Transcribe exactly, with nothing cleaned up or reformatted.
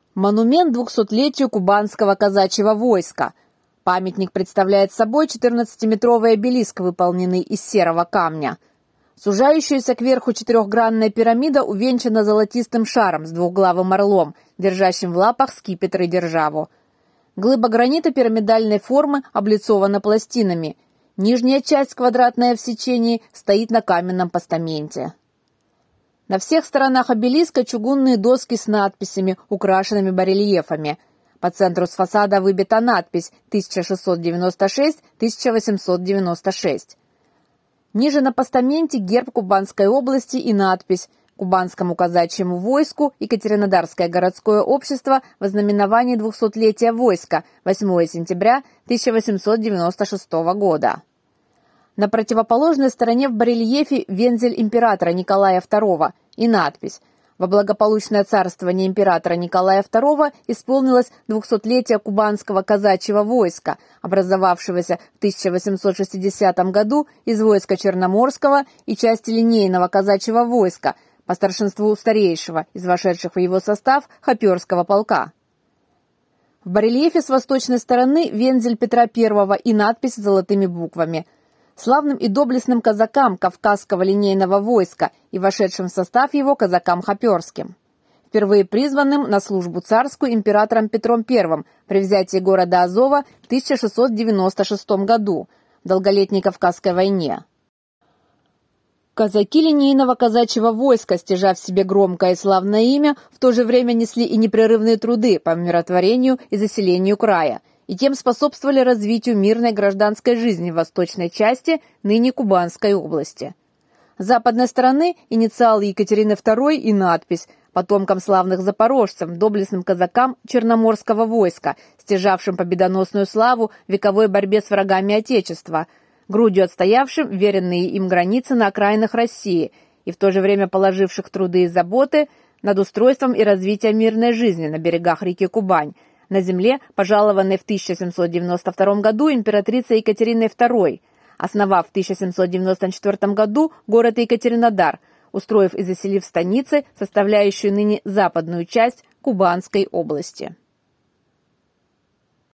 Монумент двухсотлетию кубанского казачьего войска. Памятник представляет собой четырнадцатиметровый обелиск, выполненный из серого камня. Сужающаяся кверху четырехгранная пирамида увенчана золотистым шаром с двухглавым орлом, держащим в лапах скипетр и державу. Глыба гранита пирамидальной формы облицована пластинами. Нижняя часть, квадратная в сечении, стоит на каменном постаменте. На всех сторонах обелиска чугунные доски с надписями, украшенными барельефами. По центру с фасада выбита надпись тысяча шестьсот девяносто шесть — тысяча восемьсот девяносто шесть. Ниже на постаменте герб Кубанской области и надпись «Кубанскому казачьему войску Екатеринодарское городское общество во знаменовании двухсотлетия войска восьмого сентября тысяча восемьсот девяносто шестого года». На противоположной стороне в барельефе вензель императора Николая второго и надпись «Во благополучное царствование императора Николая второго исполнилось двухсотлетие кубанского казачьего войска, образовавшегося в тысяча восемьсот шестидесятом году из войска Черноморского и части линейного казачьего войска, по старшинству старейшего из вошедших в его состав Хоперского полка». В барельефе с восточной стороны вензель Петра Первого и надпись с золотыми буквами «Славным и доблестным казакам Кавказского линейного войска и вошедшим в состав его казакам Хоперским, впервые призванным на службу царскую императором Петром Первым при взятии города Азова в тысяча шестьсот девяносто шестом году, в долголетней Кавказской войне». Казаки линейного казачьего войска, стяжав себе громкое и славное имя, в то же время несли и непрерывные труды по умиротворению и заселению края, и тем способствовали развитию мирной гражданской жизни в восточной части ныне Кубанской области. С западной стороны инициалы Екатерины Второй и надпись «Потомкам славных запорожцев, доблестным казакам Черноморского войска, стяжавшим победоносную славу в вековой борьбе с врагами Отечества, грудью отстоявшим веренные им границы на окраинах России и в то же время положивших труды и заботы над устройством и развитием мирной жизни на берегах реки Кубань, на земле, пожалованной в тысяча семьсот девяносто втором году императрицей Екатериной Второй, основав в тысяча семьсот девяносто четвертом году город Екатеринодар, устроив и заселив станицы, составляющую ныне западную часть Кубанской области.